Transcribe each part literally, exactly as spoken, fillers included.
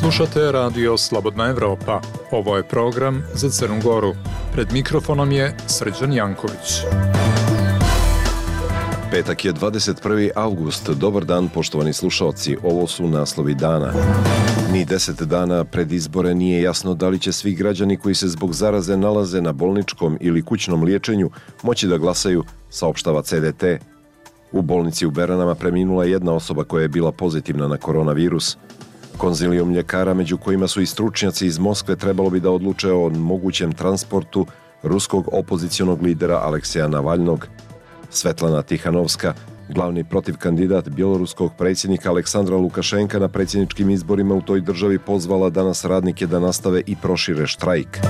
Slušate radio Slobodna Evropa. Ovo je program za Crnu Goru. Pred mikrofonom je Srđan Janković. Petak je dvadeset prvi avgust. Dobar dan, poštovani slušaoci. Ovo su naslovi dana. Ni deset dana pred izbore nije jasno da li će svi građani koji se zbog zaraze nalaze na bolničkom ili kućnom liječenju moći da glasaju, saopštava C D T. U bolnici u Beranama preminula je jedna osoba koja je bila pozitivna na koronavirus. Konzilijum ljekara, među kojima su i stručnjaci iz Moskve, trebalo bi da odluče o mogućem transportu ruskog opozicionog lidera Alekseja Navalnog. Svetlana Tihanovska, glavni protivkandidat bjeloruskog predsjednika Aleksandra Lukašenka na predsjedničkim izborima u toj državi, pozvala danas radnike da nastave i prošire štrajk.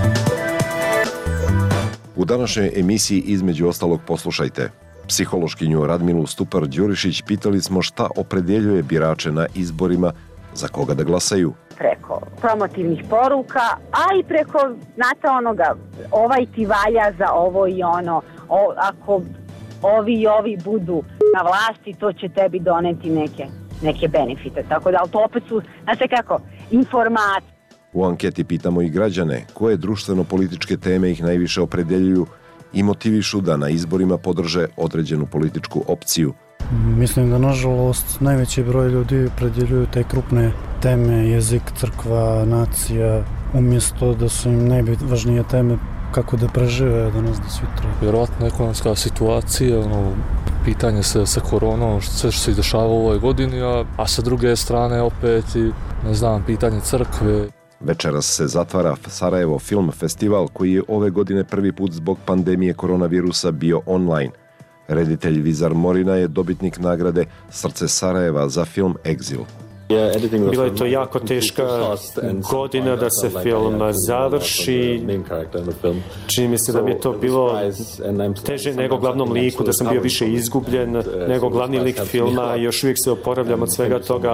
U današnjoj emisiji između ostalog poslušajte. Psihološkinju Radmilu Stupar-Đurišić pitali smo šta opredjeljuje birače na izborima, za koga da glasaju. Preko promotivnih poruka, a i preko, znate onoga, ovaj ti valja za ovo i ono, o, ako ovi i ovi budu na vlasti, to će tebi doneti neke, neke benefite. Tako da, ali to opet su, znate kako, informacije. U anketi pitamo i građane koje društveno-političke teme ih najviše opredjeljuju i motivišu da na izborima podrže određenu političku opciju. Mislim da, nažalost, najveći broj ljudi opredjeljuju te krupne teme, jezik, crkva, nacija, umjesto da su im najvažnije teme kako da prežive danas do sutra. Vjerojatno ekonomska situacija, ono, pitanje se sa koronom, sve što se dešava u ovoj godini, a, a sa druge strane opet i, ne znam, pitanje crkve. Večeras se zatvara Sarajevo Film Festival, koji je ove godine prvi put zbog pandemije koronavirusa bio online. Reditelj Vizar Morina je dobitnik nagrade Srce Sarajeva za film Exil. Bila je to jako teška godina da se film završi. Čini mi se da mi je to bilo teže nego glavnom liku, da sam bio više izgubljen nego glavni lik filma i još uvijek se oporavljam od svega toga.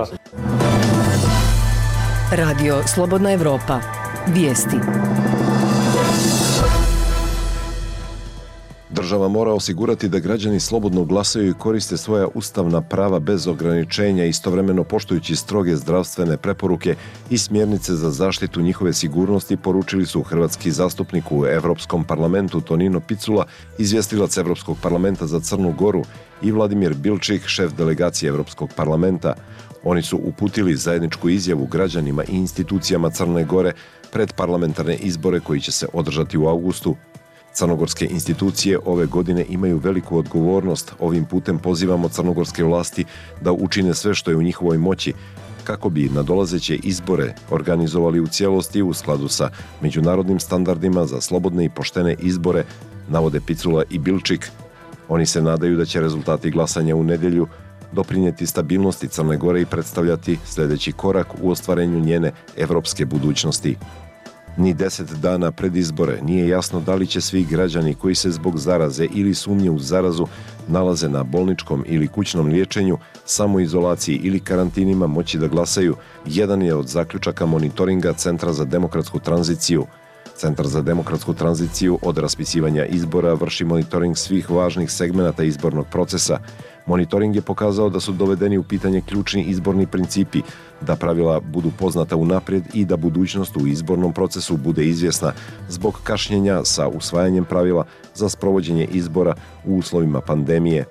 Radio Slobodna Evropa. Vijesti. Država mora osigurati da građani slobodno glasaju i koriste svoja ustavna prava bez ograničenja, istovremeno poštujući stroge zdravstvene preporuke i smjernice za zaštitu njihove sigurnosti, poručili su hrvatski zastupnik u Evropskom parlamentu Tonino Picula, izvjestilac Evropskog parlamenta za Crnu Goru, i Vladimir Bilčik, šef delegacije Evropskog parlamenta. Oni su uputili zajedničku izjavu građanima i institucijama Crne Gore pred parlamentarne izbore koji će se održati u avgustu. Crnogorske institucije ove godine imaju veliku odgovornost. Ovim putem pozivamo crnogorske vlasti da učine sve što je u njihovoj moći kako bi nadolazeće izbore organizovali u cijelosti u skladu sa međunarodnim standardima za slobodne i poštene izbore, navode Picula i Bilčik. Oni se nadaju da će rezultati glasanja u nedjelju doprinijeti stabilnosti Crne Gore i predstavljati sljedeći korak u ostvarenju njene evropske budućnosti. Ni deset dana pred izbore nije jasno da li će svi građani koji se zbog zaraze ili sumnje u zarazu nalaze na bolničkom ili kućnom liječenju, samoizolaciji ili karantinima moći da glasaju. Jedan je od zaključaka monitoringa Centra za demokratsku tranziciju. Centar za demokratsku tranziciju od raspisivanja izbora vrši monitoring svih važnih segmenata izbornog procesa. Monitoring je pokazao da su dovedeni u pitanje ključni izborni principi, da pravila budu poznata unaprijed i da budućnost u izbornom procesu bude izvjesna zbog kašnjenja sa usvajanjem pravila za sprovođenje izbora u uslovima pandemije.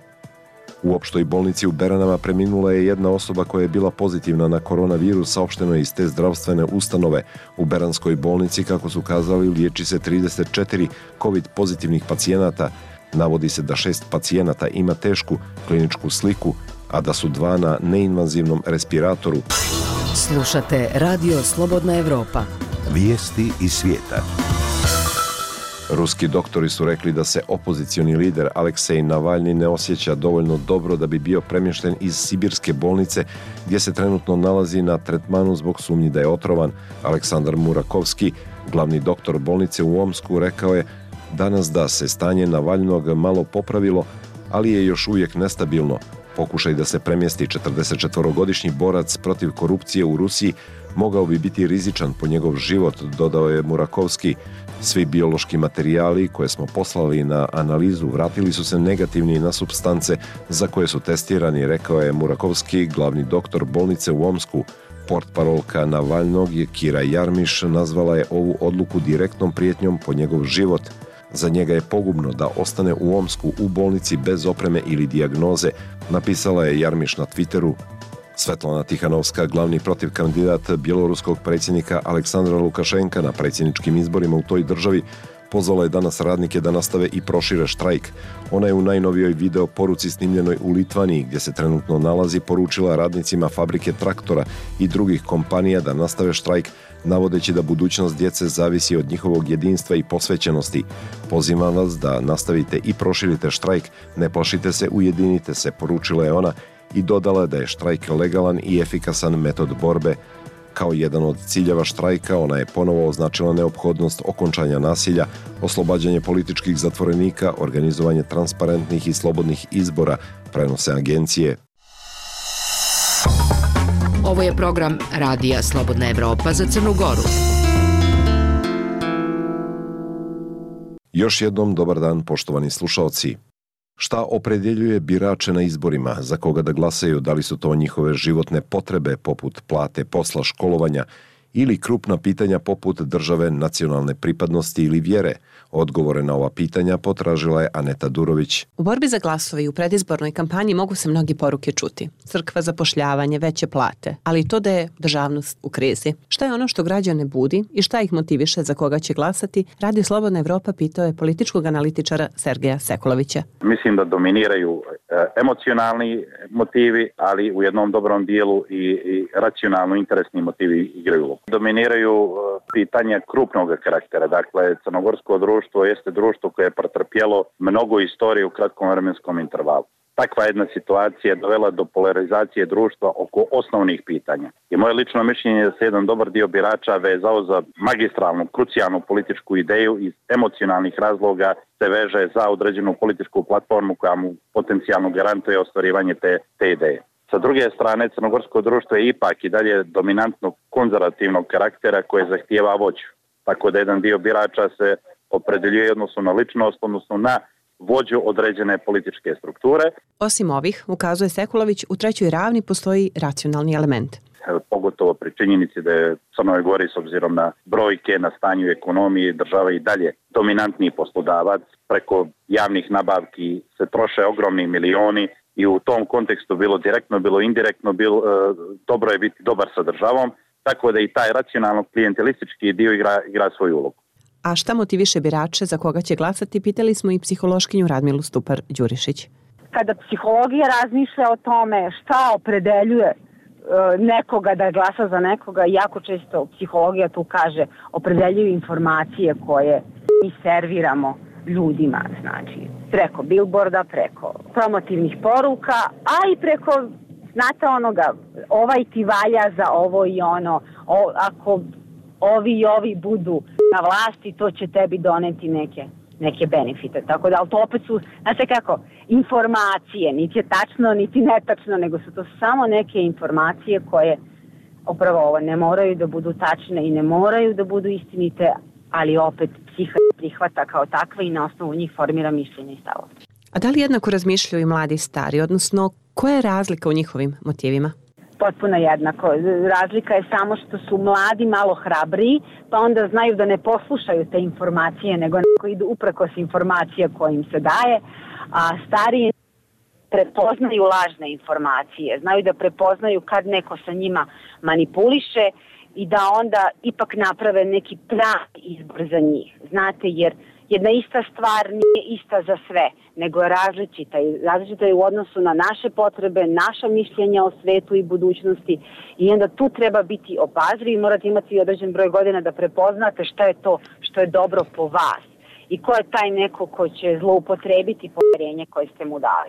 U opštoj bolnici u Beranama preminula je jedna osoba koja je bila pozitivna na koronavirus, saopšteno je iz te zdravstvene ustanove. U Beranskoj bolnici, kako su kazali, liječi se trideset četiri COVID pozitivnih pacijenata. Navodi se da šest pacijenata ima tešku kliničku sliku, a da su dva na neinvazivnom respiratoru. Slušate Radio Slobodna Evropa. Vijesti iz svijeta. Ruski doktori su rekli da se opozicioni lider Aleksej Navalni ne osjeća dovoljno dobro da bi bio premješten iz sibirske bolnice gdje se trenutno nalazi na tretmanu zbog sumnji da je otrovan. Aleksandar Murakovski, glavni doktor bolnice u Omsku, rekao je danas da se stanje Navalnog malo popravilo, ali je još uvijek nestabilno. Pokušaj da se premjesti četrdesetčetvorogodišnji borac protiv korupcije u Rusiji mogao bi biti rizičan po njegov život, dodao je Murakovski. Svi biološki materijali koje smo poslali na analizu vratili su se negativni na supstance za koje su testirani, rekao je Murakovski, glavni doktor bolnice u Omsku. Portparolka Navalnog je Kira Jarmiš nazvala je ovu odluku direktnom prijetnjom po njegov život. Za njega je pogubno da ostane u Omsku u bolnici bez opreme ili dijagnoze, napisala je Jarmiš na Twitteru. Svetlana Tihanovska, glavni protiv kandidat bjeloruskog predsjednika Aleksandra Lukašenka na predsjedničkim izborima u toj državi, pozvala je danas radnike da nastave i prošire štrajk. Ona je u najnovijoj video poruci snimljenoj u Litvaniji, gdje se trenutno nalazi, poručila radnicima fabrike traktora i drugih kompanija da nastave štrajk, navodeći da budućnost djece zavisi od njihovog jedinstva i posvećenosti. Pozivam vas da nastavite i proširite štrajk, ne plašite se, ujedinite se, poručila je ona i dodala da je štrajk legalan i efikasan metod borbe. Kao jedan od ciljeva štrajka ona je ponovo označila neophodnost okončanja nasilja, oslobađanje političkih zatvorenika, organizovanje transparentnih i slobodnih izbora, prenose agencije. Ovo je program Radija Slobodna Evropa za Crnu Goru. Još jednom dobar dan, poštovani slušaoci. Šta opredjeljuje birače na izborima, za koga da glasaju, da li su to njihove životne potrebe poput plate, posla, školovanja ili krupna pitanja poput države, nacionalne pripadnosti ili vjere? Odgovore na ova pitanja potražila je Aneta Durović. U borbi za glasove i u predizbornoj kampanji mogu se mnogi poruke čuti. Crkva, zapošljavanje, veće plate, ali i to da je državnost u krizi. Šta je ono što građane budi i šta ih motiviše za koga će glasati? Radio Slobodna Evropa pitao je političkog analitičara Sergeja Sekulovića. Mislim da dominiraju emocionalni motivi, ali u jednom dobrom dijelu i, i racionalno interesni motivi igraju. Dominiraju pitanja krupnog karaktera, dakle crnogorsko društvo jeste društvo koje je pretrpjelo mnogo istorije u kratkom vremenskom intervalu. Takva jedna situacija je dovela do polarizacije društva oko osnovnih pitanja. I moje lično mišljenje je da se jedan dobar dio birača vezao za magistralnu, krucijalnu političku ideju iz emocionalnih razloga se veže za određenu političku platformu koja mu potencijalno garantuje ostvarivanje te, te ideje. Sa druge strane, crnogorsko društvo je ipak i dalje dominantnog konzervativnog karaktera koje zahtijeva vođu. Tako da jedan dio birača se opredeljuje odnosno na ličnost, odnosno na vođu određene političke strukture. Osim ovih, ukazuje Sekulović, u trećoj ravni postoji racionalni element. Pogotovo pri činjenici da je Crnoj Gori s obzirom na brojke, na stanju ekonomije država i dalje dominantni poslodavac. Preko javnih nabavki se troše ogromni milioni i u tom kontekstu bilo direktno, bilo indirektno, bilo, e, dobro je biti dobar sa državom, tako da i taj racionalno klijentelistički dio igra, igra svoju ulogu. A šta motiviše birače za koga će glasati, pitali smo i psihološkinju Radmilu Stupar-Đurišić. Kada psihologija razmišlja o tome šta opredeljuje nekoga da glasa za nekoga, jako često psihologija tu kaže opredeljuju informacije koje mi serviramo ljudima, znači preko billboarda, preko promotivnih poruka, a i preko, znate onoga, ovaj ti valja za ovo i ono, o, ako ovi i ovi budu na vlasti, to će tebi doneti neke, neke benefite. Tako da, ali to opet su, znate kako, informacije, niti je tačno, niti netačno, nego su to samo neke informacije koje, upravo ovo, ne moraju da budu tačne i ne moraju da budu istinite, ali opet psiha prihvata kao takva i na osnovu njih formira mišljenje i stavove. A da li jednako razmišljaju i mladi i stari, odnosno koja je razlika u njihovim motivima? Potpuno jednako. Razlika je samo što su mladi malo hrabriji, pa onda znaju da ne poslušaju te informacije, nego neko idu uprkos informacija koje im se daje, a stariji prepoznaju lažne informacije, znaju da prepoznaju kad neko sa njima manipuliše i da onda ipak naprave neki pravi izbor za njih. Znate, jer jedna ista stvar nije ista za sve, nego je različita. Različita je u odnosu na naše potrebe, naša mišljenja o svetu i budućnosti i onda tu treba biti obazrivi, morate imati određen broj godina da prepoznate šta je to što je dobro po vas i ko je taj neko ko će zloupotrebiti poverenje koje ste mu dali.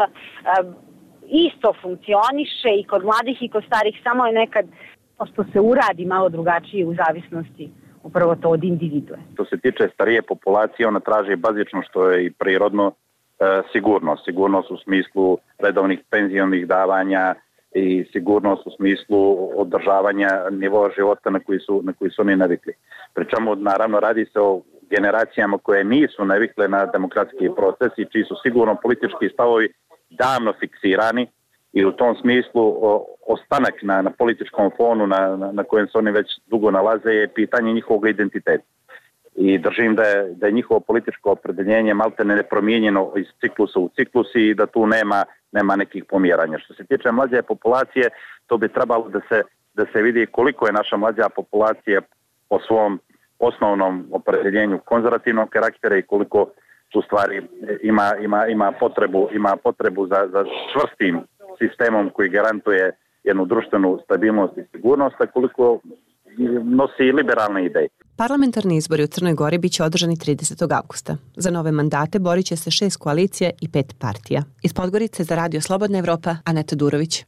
Isto funkcioniše i kod mladih i kod starih, samo je nekad što se uradi malo drugačije u zavisnosti upravo to od individue. Što se tiče starije populacije, ona traži bazično što je i prirodno e, sigurnost. Sigurnost u smislu redovnih penzionih davanja i sigurnost u smislu održavanja nivoa života na koji su, na koji su oni navikli. Pričamo, naravno, radi se o generacijama koje nisu navikle na demokratski proces i čiji su sigurno politički stavovi davno fiksirani i u tom smislu o, ostanak na, na političkom fonu na, na, na kojem se oni već dugo nalaze je pitanje njihovog identiteta. I držim da je, da je njihovo političko opredeljenje maltene nepromijenjeno iz ciklusa u ciklus i da tu nema, nema nekih pomjeranja. Što se tiče mlađe populacije, to bi trebalo da se, da se vidi koliko je naša mlađa populacija po svom osnovnom opredeljenju konzervativnog karaktera i koliko u stvari ima, ima, ima potrebu, ima potrebu za, za čvrstim sistemom koji garantuje jednu društvenu stabilnost i sigurnost, a koliko nosi liberalne ideje. Parlamentarni izbori u Crnoj Gori biće održani tridesetog avgusta. Za nove mandate borit će se šest koalicija i pet partija. Iz Podgorice za Radio Slobodna Evropa, Aneta Durović.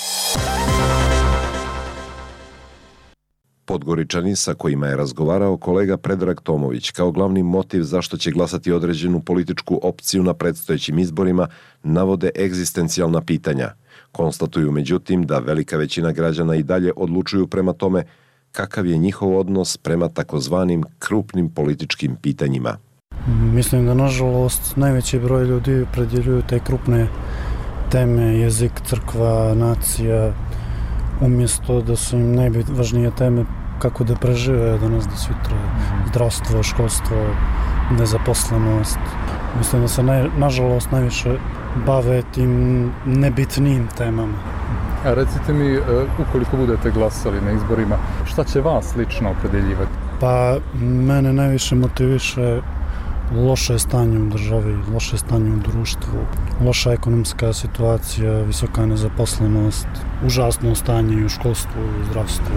Podgoričani sa kojima je razgovarao kolega Predrag Tomović kao glavni motiv zašto će glasati određenu političku opciju na predstojećim izborima navode egzistencijalna pitanja. Konstatuju međutim da velika većina građana i dalje odlučuju prema tome kakav je njihov odnos prema takozvanim krupnim političkim pitanjima. Mislim da nažalost najveći broj ljudi predjeljuju te krupne teme, jezik, crkva, nacija, umjesto da su im najvažnije teme kako da prežive danas do sutra, zdravstvo, školstvo, nezaposlenost. Mislim da se naj, nažalost najviše bave tim nebitnim temama. A recite mi, ukoliko budete glasali na izborima, šta će vas lično opredeljivati? Pa mene najviše motiviše loše stanje u državi, loše stanje u društvu, loša ekonomska situacija, visoka nezaposlenost, užasno stanje i u školstvu, u zdravstvu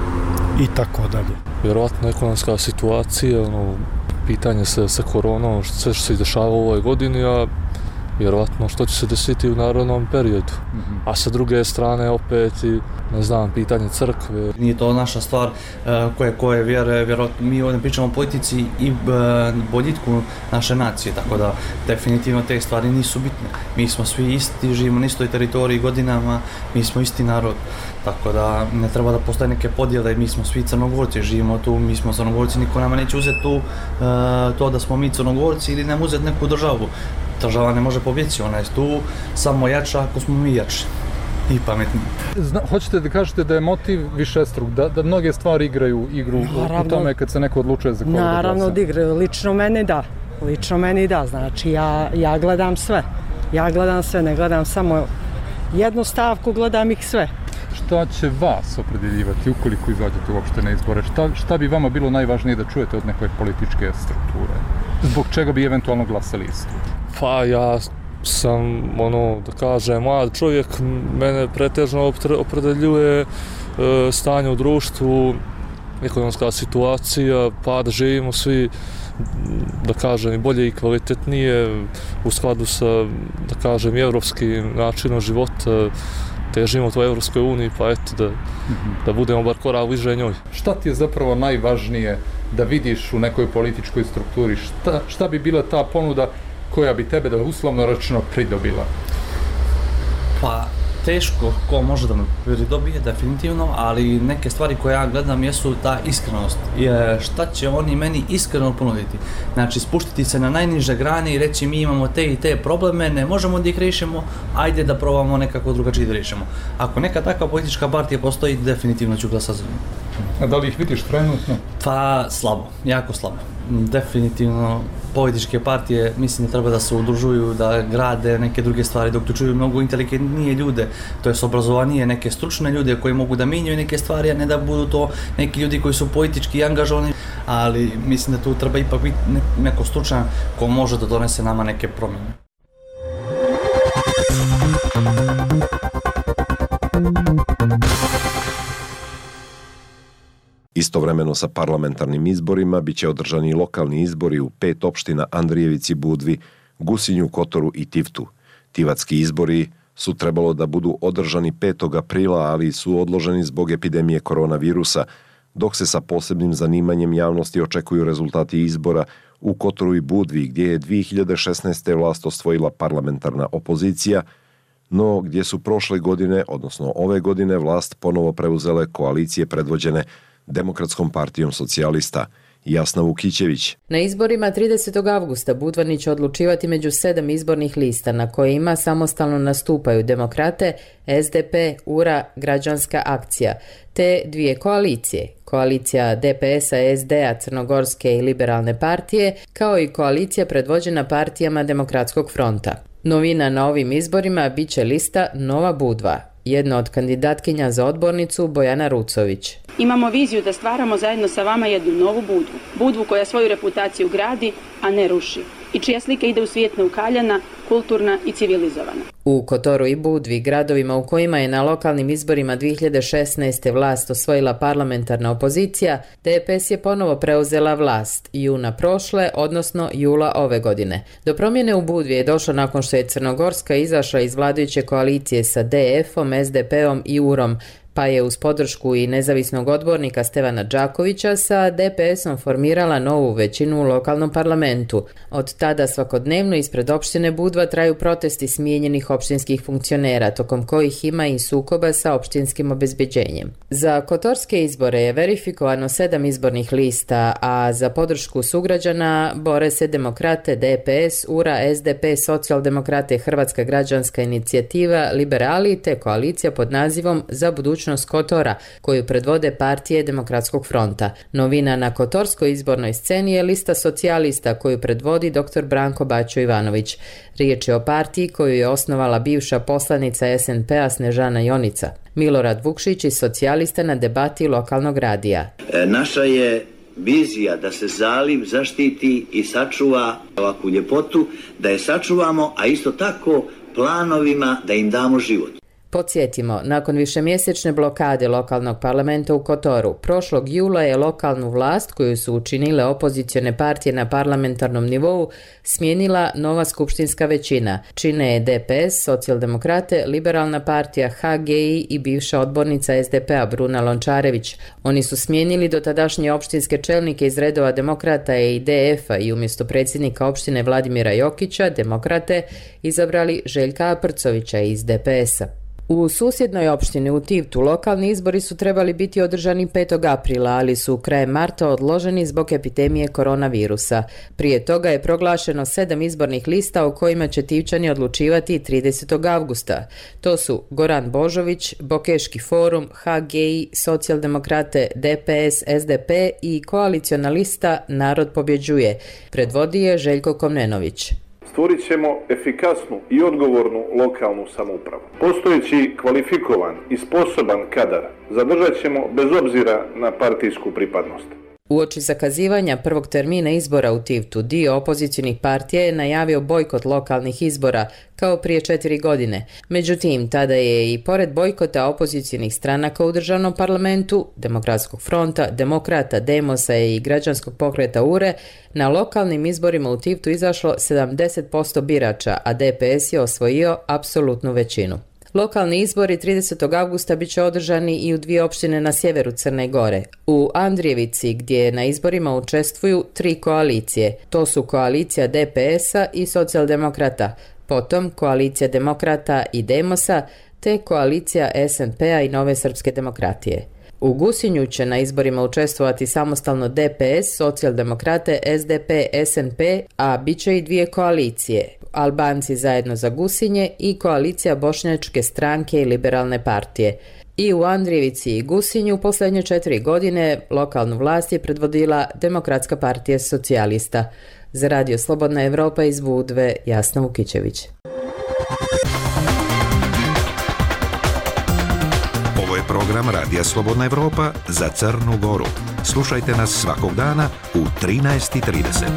i tako dalje. Vjerovatno ekonomska situacija, ono, pitanje sa, sa koronom, sve što se dešava u ovoj godini, a vjerovatno što će se desiti u narodnom periodu. Mm-hmm. A sa druge strane opet i, ne znam, pitanje crkve. Nije to naša stvar uh, koje, koje vjere, vjerojatno mi ovdje pričamo o politici i uh, boljitku naše nacije, tako da definitivno te stvari nisu bitne. Mi smo svi isti, živimo na istoj teritoriji godinama, mi smo isti narod, tako da ne treba da postoje neke podjele, mi smo svi Crnogorci, živimo tu, mi smo Crnogorci, niko nama neće uzeti tu, uh, to da smo mi Crnogorci ili nam uzeti neku državu. Država ne može pobjeći, ona je tu samo jača ako smo mi jači i pametni. Zna, hoćete da kažete da je motiv višestruk, da, da mnoge stvari igraju igru naravno, u tome kad se neko odlučuje za koga da glasa? Naravno da igraju, lično meni da, lično meni da, znači ja, ja gledam sve, ja gledam sve, ne gledam samo jednu stavku, gledam ih sve. Šta će vas opredeljivati ukoliko izađete uopšte na izbore? Šta, šta bi vama bilo najvažnije da čujete od neke političke strukture? Zbog čega bi eventualno glasali isto? Pa ja sam, ono, da kažem, mlad čovjek, mene pretežno opredeljuje e, stanje u društvu, ekonomska situacija, pa da živimo svi, da kažem, i bolje i kvalitetnije u skladu sa, da kažem, evropskim načinom života, težimo to Evropskoj uniji, pa eto, da, mm-hmm. da budemo bar korak bliže njoj. Šta ti je zapravo najvažnije da vidiš u nekoj političkoj strukturi? Šta, šta bi bila ta ponuda koja bi tebe, da uslovno rečeno, pridobila? Pa, teško ko može da me pridobije, definitivno, ali neke stvari koje ja gledam jesu ta iskrenost. Je, šta će oni meni iskreno ponuditi? Znači, spuštiti se na najniže grane i reći mi imamo te i te probleme, ne možemo da ih rešimo, ajde da probamo nekako drugačije da rešimo. Ako neka takva politička partija postoji, definitivno ću glasati za nju. A da li ih vidiš trenutno? Pa, slabo, jako slabo. Definitivno političke partije mislim da treba da se udružuju, da grade neke druge stvari, da uključuju mnogo inteligentnije ljude, to je obrazovanije, neke stručne ljude koji mogu da mijenjaju neke stvari, a ne da budu to neki ljudi koji su politički angažovani, ali mislim da tu treba ipak biti neko stručan ko može da donese nama neke promjene. Istovremeno sa parlamentarnim izborima biće održani i lokalni izbori u pet opština Andrijevici, Budvi, Gusinju, Kotoru i Tivtu. Tivatski izbori su trebalo da budu održani petog aprila, ali su odloženi zbog epidemije koronavirusa, dok se sa posebnim zanimanjem javnosti očekuju rezultati izbora u Kotoru i Budvi, gdje je dvije hiljade šesnaeste. vlast osvojila parlamentarna opozicija, no gdje su prošle godine, odnosno ove godine, vlast ponovo preuzele koalicije predvođene Demokratskom partijom socijalista Jasna Vukićević. Na izborima tridesetog avgusta Budvani će odlučivati među sedam izbornih lista na kojima samostalno nastupaju Demokrate, S D P, U R A, Građanska akcija, te dvije koalicije, koalicija D P S-a, S D-a, Crnogorske i Liberalne partije, kao i koalicija predvođena partijama Demokratskog fronta. Novina na ovim izborima bit će lista Nova Budva. Jedna od kandidatkinja za odbornicu Bojana Rucović. Imamo viziju da stvaramo zajedno sa vama jednu novu Budvu. Budvu koja svoju reputaciju gradi, a ne ruši. I čija slika ide u svijet neukaljana, kulturna i civilizovana. U Kotoru i Budvi, gradovima u kojima je na lokalnim izborima dvije hiljade šesnaeste. vlast osvojila parlamentarna opozicija, D P S je ponovo preuzela vlast juna prošle, odnosno jula ove godine. Do promjene u Budvi je došlo nakon što je Crnogorska izašla iz vladajuće koalicije sa D F-om, S D P-om i U R A-om, pa je uz podršku i nezavisnog odbornika Stevana Đakovića sa D P S-om formirala novu većinu u lokalnom parlamentu. Od tada svakodnevno ispred opštine Budva traju protesti smijenjenih opštinskih funkcionera, tokom kojih ima i sukoba sa opštinskim obezbeđenjem. Za kotorske izbore je verifikovano sedam izbornih lista, a za podršku sugrađana bore se Demokrate, D P S, U R A, S D P, Socijaldemokrate, Hrvatska građanska inicijativa, Liberali te koalicija pod nazivom Za budućnost Kotora, koju predvode partije Demokratskog fronta. Novina na kotorskoj izbornoj sceni je lista socijalista koju predvodi dr Branko Baćo Ivanović. Riječ je o partiji koju je osnovala bivša poslanica S N P-a Snežana Jonica. Milorad Vukšić iz socijalista na debati lokalnog radija. E, naša je vizija da se zaliv zaštiti i sačuva ovakvu ljepotu, da je sačuvamo, a isto tako planovima da im damo život. Podsjetimo, nakon višemjesečne blokade lokalnog parlamenta u Kotoru, prošlog jula je lokalnu vlast, koju su učinile opozicione partije na parlamentarnom nivou, smijenila nova skupštinska većina. Čine je D P S, Socijaldemokrate, Liberalna partija, H G I i bivša odbornica S D P-a Bruna Lončarević. Oni su smijenili dotadašnje opštinske čelnike iz redova Demokrata i D F-a i umjesto predsjednika opštine Vladimira Jokića, Demokrate, izabrali Željka Aprcovića iz D P S-a. U susjednoj opštini u Tivtu lokalni izbori su trebali biti održani petog aprila, ali su krajem marta odloženi zbog epidemije koronavirusa. Prije toga je proglašeno sedam izbornih lista o kojima će Tivčani odlučivati tridesetog avgusta. To su Goran Božović, Bokeški forum, H G I, Socijaldemokrate, D P S, S D P i koaliciona lista Narod pobjeđuje. Predvodi je Željko Komnenović. Stvorit ćemo efikasnu i odgovornu lokalnu samoupravu. Postojeći kvalifikovan i sposoban kadar zadržat ćemo bez obzira na partijsku pripadnost. Uoči zakazivanja prvog termina izbora u Tivtu, dio opozicionih partija je najavio bojkot lokalnih izbora, kao prije četiri godine. Međutim, tada je i pored bojkota opozicionih stranaka u državnom parlamentu, Demokratskog fronta, Demokrata, Demosa i građanskog pokreta U R E, na lokalnim izborima u Tivtu izašlo sedamdeset posto birača, a D P S je osvojio apsolutnu većinu. Lokalni izbori tridesetog avgusta bit će održani i u dvije opštine na sjeveru Crne Gore. U Andrijevici, gdje na izborima učestvuju tri koalicije. To su koalicija D P S-a i Socijaldemokrata, potom koalicija Demokrata i Demosa, te koalicija S N P-a i Nove srpske demokratije. U Gusinju će na izborima učestvovati samostalno D P S, Socijaldemokrate, S D P, S N P, a bit će i dvije koalicije. Albanci zajedno za Gusinje i koalicija Bošnjačke stranke i Liberalne partije. I u Andrijevici i Gusinju posljednje četiri godine lokalnu vlast je predvodila Demokratska partija socijalista. Za Radio Slobodna Evropa iz Budve, Jasna Vukićević. Ovo je program Radija Slobodna Evropa za Crnu Goru. Slušajte nas svakog dana u trinaest i trideset.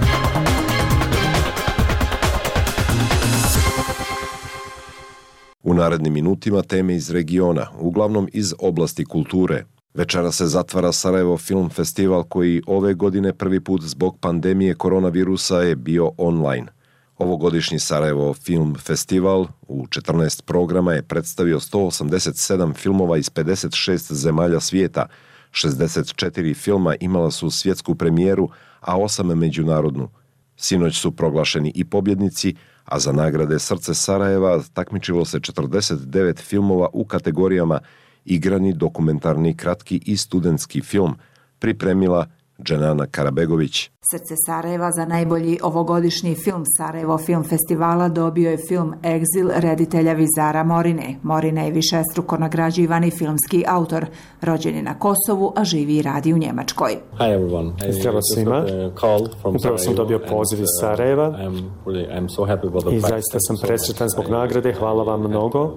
U narednim minutima teme iz regiona, uglavnom iz oblasti kulture. Večera se zatvara Sarajevo Film Festival koji ove godine prvi put zbog pandemije koronavirusa je bio online. Ovogodišnji Sarajevo Film Festival u četrnaest programa je predstavio sto osamdeset sedam filmova iz pedeset šest zemalja svijeta, šezdeset četiri filma imala su svjetsku premijeru, a osam međunarodnu. Sinoć su proglašeni i pobjednici, a za nagrade Srce Sarajeva takmičilo se četrdeset devet filmova u kategorijama igrani, dokumentarni, kratki i studentski film, pripremila Dženana Karabegović. Srce Sarajeva za najbolji ovogodišnji film Sarajevo Film Festivala dobio je film Egzil reditelja Vizara Morine. Morina je višestruko nagrađivani filmski autor. Rođen je na Kosovu, a živi i radi u Njemačkoj. Zdravo svima. Upravo sam dobio poziv iz Sarajeva i zaista sam presretan zbog nagrade. Hvala vam mnogo.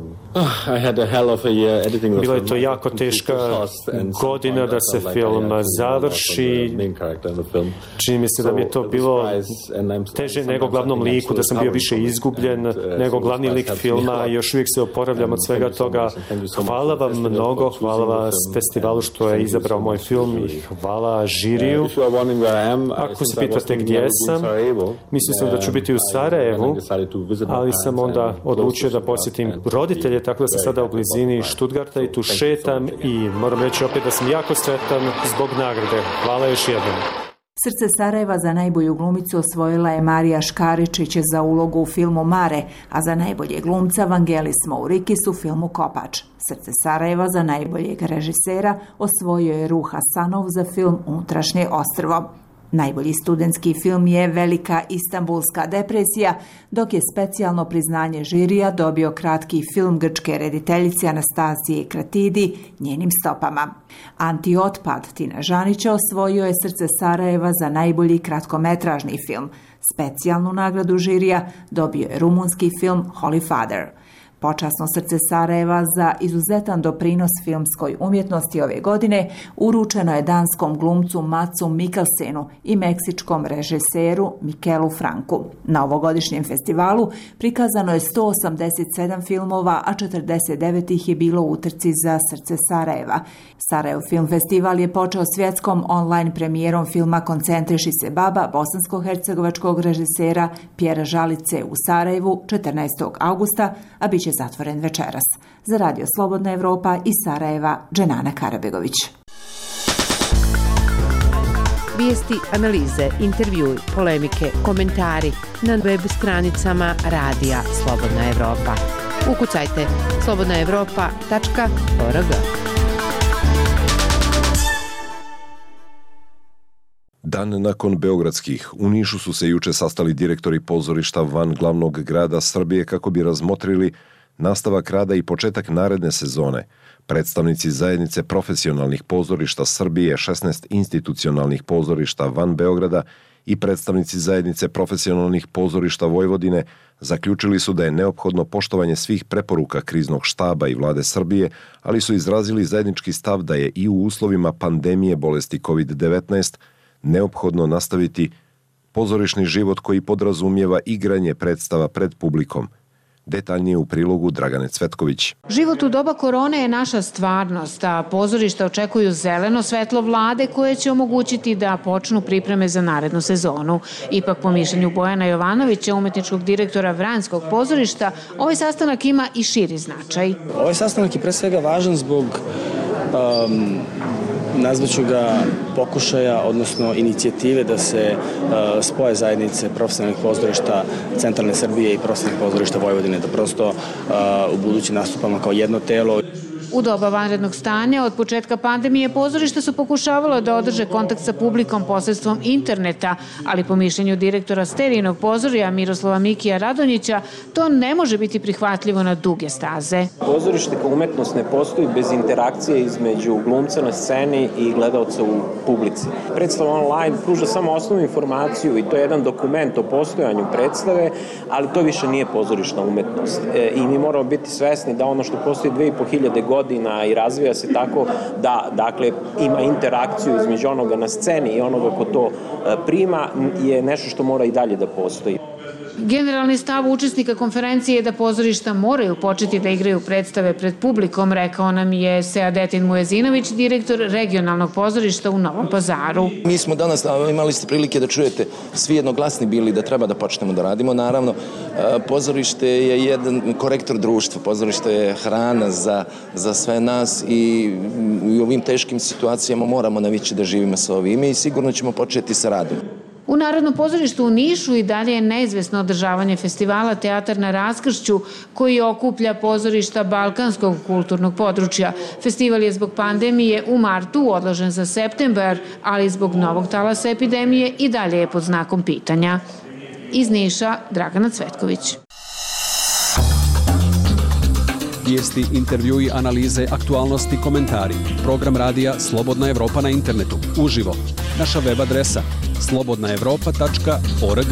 Bilo je to jako teška godina da se film završi. Čini mi se da mi je to bilo teže nego glavnom liku, da sam bio više izgubljen nego glavni lik filma i još uvijek se oporavljam od svega toga. Hvala vam mnogo, hvala vas festivalu što je izabrao moj film i hvala žiriju. Ako se pitate gdje sam, mislio sam da ću biti u Sarajevu, ali sam onda odlučio da posjetim roditelje, tako da sam sada u blizini Stuttgarta i tu šetam i moram reći opet da sam jako sretan zbog nagrade. Hvala još jednom. Srce Sarajeva za najbolju glumicu osvojila je Marija Škaričić za ulogu u filmu Mare, a za najbolje glumca Vangelis Mourikis u filmu Kopač. Srce Sarajeva za najboljeg režisera osvojio je Ruh Hasanov za film Unutrašnje ostrvo. Najbolji studentski film je Velika Istanbulska depresija, dok je specijalno priznanje žirija dobio kratki film grčke rediteljice Anastasije Kratidi Njenim stopama. Antiotpad Tina Žanića osvojio je Srce Sarajeva za najbolji kratkometražni film. Specijalnu nagradu žirija dobio je rumunski film Holy Father. Počasno Srce Sarajeva za izuzetan doprinos filmskoj umjetnosti ove godine uručeno je danskom glumcu Matsu Mikkelsenu i meksičkom režiseru Mikelu Franku. Na ovogodišnjem festivalu prikazano je sto osamdeset sedam filmova, a četrdeset devet ih je bilo u utrci za Srce Sarajeva. Sarajevo Film Festival je počeo svjetskom online premijerom filma Koncentriši se baba bosansko-hercegovačkog režisera Pjera Žalice u Sarajevu četrnaestog augusta, a bit će zatvoren večeras. Za Radio Slobodna Evropa iz Sarajeva, Dženana Karabegović. Vijesti, analize, intervjui, polemike, komentari na web stranicama Radija Slobodna Evropa. Ukucajte slobodna evropa tačka org. Dan nakon beogradskih, u Nišu su se juče sastali direktori pozorišta van glavnog grada Srbije kako bi razmotrili nastavak rada i početak naredne sezone. Predstavnici zajednice profesionalnih pozorišta Srbije, šesnaest institucionalnih pozorišta van Beograda i predstavnici zajednice profesionalnih pozorišta Vojvodine zaključili su da je neophodno poštovanje svih preporuka kriznog štaba i vlade Srbije, ali su izrazili zajednički stav da je i u uslovima pandemije bolesti kovid devetnaest neophodno nastaviti pozorišni život koji podrazumijeva igranje predstava pred publikom. Detaljnije u prilogu Dragane Cvetković. Život u doba korone je naša stvarnost, a pozorišta očekuju zeleno svetlo vlade koje će omogućiti da počnu pripreme za narednu sezonu. Ipak, po mišljenju Bojana Jovanovića, umetničkog direktora Vranjskog pozorišta, ovaj sastanak ima i širi značaj. Ovaj sastanak je pre svega važan zbog um, nazvaću ga pokušaja, odnosno inicijative da se uh, spoje zajednice profesionalnih pozorišta centralne Srbije i profesionalnih pozorišta Vojvodine, da prosto uh, u budući nastupamo kao jedno telo. U doba vanrednog stanja od početka pandemije pozorišta su pokušavalo da održe kontakt sa publikom posredstvom interneta, ali po mišljenju direktora Sterijinog pozorija Miroslava Mikija Radonjića to ne može biti prihvatljivo na duge staze. Pozorište kao umetnost ne postoji bez interakcije između glumca na sceni i gledalca u publici. Predstava online pruža samo osnovnu informaciju i to je jedan dokument o postojanju predstave, ali to više nije pozorišna umetnost. E, I mi moramo biti svesni da ono što postoji dve i po hiljade godina i razvija se tako da, dakle, ima interakciju između onoga na sceni i onoga ko to prima, je nešto što mora i dalje da postoji. Generalni stav učesnika konferencije je da pozorišta moraju početi da igraju predstave pred publikom, rekao nam je Seadetin Mujezinović, direktor regionalnog pozorišta u Novom Pazaru. Mi smo danas, imali ste prilike da čujete, svi jednoglasni bili da treba da počnemo da radimo. Naravno, pozorište je jedan korektor društva, pozorište je hrana za, za sve nas i u ovim teškim situacijama moramo navići da živimo sa ovime i sigurno ćemo početi sa radom. U Narodnom pozorištu u Nišu i dalje je neizvesno održavanje festivala Teatar na raskršću koji okuplja pozorišta balkanskog kulturnog područja. Festival je zbog pandemije u martu odložen za septembar, ali zbog novog talasa epidemije i dalje je pod znakom pitanja. Iz Niša, Dragana Cvetković. Vijesti, intervjui, analize, aktualnosti, komentari. Program radija Slobodna Evropa na internetu. Uživo. Naša web adresa slobodna evropa tačka org.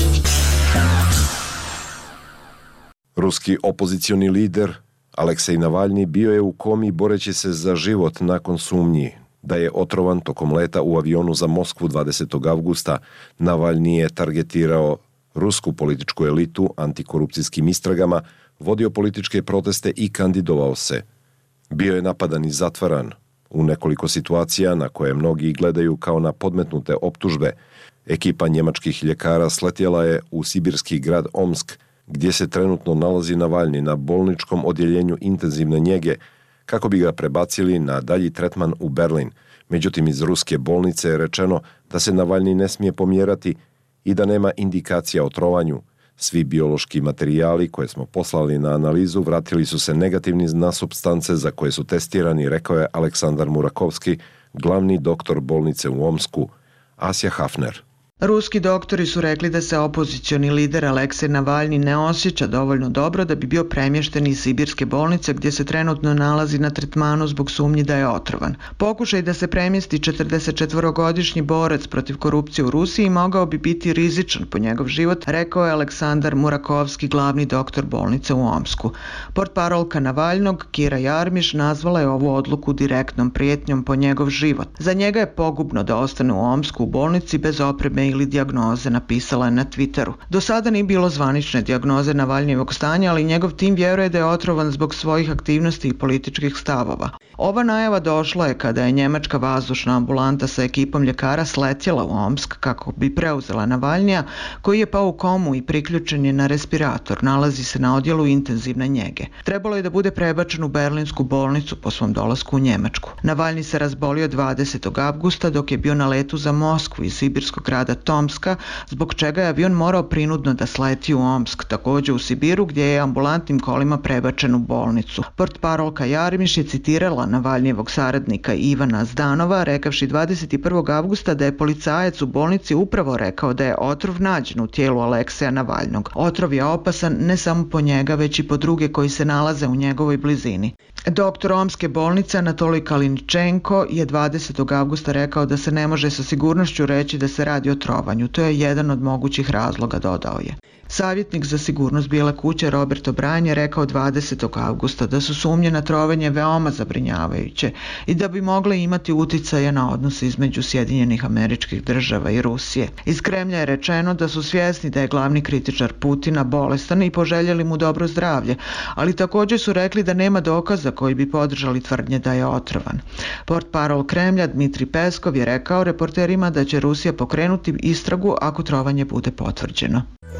Ruski opozicioni lider Aleksej Navalni bio je u komi boreći se za život nakon sumnji da je otrovan tokom leta u avionu za Moskvu dvadesetog avgusta. Navalni je targetirao rusku političku elitu antikorupcijskim istragama, vodio političke proteste i kandidovao se. Bio je napadan i zatvaran u nekoliko situacija na koje mnogi gledaju kao na podmetnute optužbe. Ekipa njemačkih ljekara sletjela je u sibirski grad Omsk, gdje se trenutno nalazi Navalni na bolničkom odjeljenju intenzivne njege, kako bi ga prebacili na dalji tretman u Berlin. Međutim, iz ruske bolnice je rečeno da se Navalni ne smije pomjerati i da nema indikacija o trovanju. Svi biološki materijali koje smo poslali na analizu vratili su se negativni na supstance za koje su testirani, rekao je Aleksandar Murakovski, glavni doktor bolnice u Omsku. Asja Hafner. Ruski doktori su rekli da se opozicioni lider Aleksej Navalni ne osjeća dovoljno dobro da bi bio premješten iz sibirske bolnice gdje se trenutno nalazi na tretmanu zbog sumnji da je otrovan. Pokušaj da se premjesti četrdesetčetvorogodišnji borac protiv korupcije u Rusiji mogao bi biti rizičan po njegov život, rekao je Aleksandar Murakovski, glavni doktor bolnice u Omsku. Portparolka Navalnog, Kira Jarmiš, nazvala je ovu odluku direktnom prijetnjom po njegov život. Za njega je pogubno da ostane u Omsku u bolnici bez opreme ili dijagnoze, napisala je na Twitteru. Do sada nije bilo zvanične dijagnoze Navalnijevog stanja, ali njegov tim vjeruje da je otrovan zbog svojih aktivnosti i političkih stavova. Ova najava došla je kada je njemačka vazdušna ambulanta sa ekipom ljekara sletjela u Omsk kako bi preuzela Navalnija, koji je pao u komu i priključen je na respirator. Nalazi se na odjelu intenzivne njege. Trebalo je da bude prebačen u berlinsku bolnicu po svom dolasku u Njemačku. Navalni se razbolio dvadesetog avgusta dok je bio na letu za Moskvu iz sibirskog grada Tomska, zbog čega je avion morao prinudno da sleti u Omsk, također u Sibiru, gdje je ambulantnim kolima prebačen u bolnicu. Portparolka Jarmiš je citirala Navalnijevog saradnika Ivana Zdanova, rekavši dvadeset prvog avgusta da je policajac u bolnici upravo rekao da je otrov nađen u tijelu Alekseja Navalnog. Otrov je opasan ne samo po njega, već i po druge koji se nalaze u njegovoj blizini. Doktor Omske bolnice Anatolij Kaliničenko je dvadesetog avgusta rekao da se ne može sa sigurnošću reći da se radi o trovanju. To je jedan od mogućih razloga, dodao je. Savjetnik za sigurnost Bijele kuće Robert O'Brien je rekao dvadesetog avgusta da su sumnje na trovanje veoma zabrinjavajuće i da bi mogle imati uticaje na odnose između Sjedinjenih Američkih Država i Rusije. Iz Kremlja je rečeno da su svjesni da je glavni kritičar Putina bolestan i poželjeli mu dobro zdravlje, ali također su rekli da nema dokaza koji bi podržali tvrdnje da je otrovan. Portparol Kremlja Dmitri Peskov je rekao reporterima da će Rusija pokrenuti istragu ako trovanje bude potvrđeno.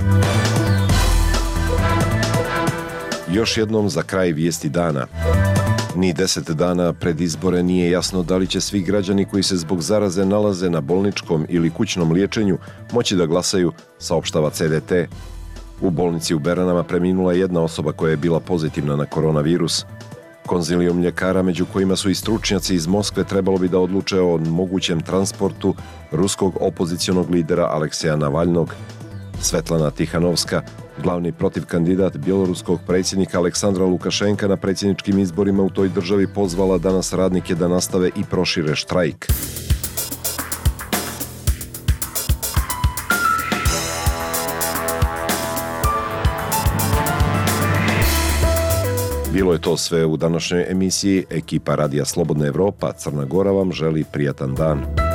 Još jednom za kraj vijesti dana. Ni deset dana pred izbore nije jasno da li će svi građani koji se zbog zaraze nalaze na bolničkom ili kućnom liječenju moći da glasaju, saopštava C D T. U bolnici u Beranama preminula jedna osoba koja je bila pozitivna na koronavirus. Konzilijom ljekara, među kojima su i stručnjaci iz Moskve, trebalo bi da odluče o mogućem transportu ruskog opozicionog lidera Alekseja Navalnog. Svetlana Tihanovska, glavni protiv kandidat bjeloruskog predsjednika Aleksandra Lukašenka na predsjedničkim izborima u toj državi, pozvala danas radnike da nastave i prošire štrajk. Bilo je to sve u današnjoj emisiji. Ekipa Radija Slobodna Evropa Crna Gora vam želi prijatan dan.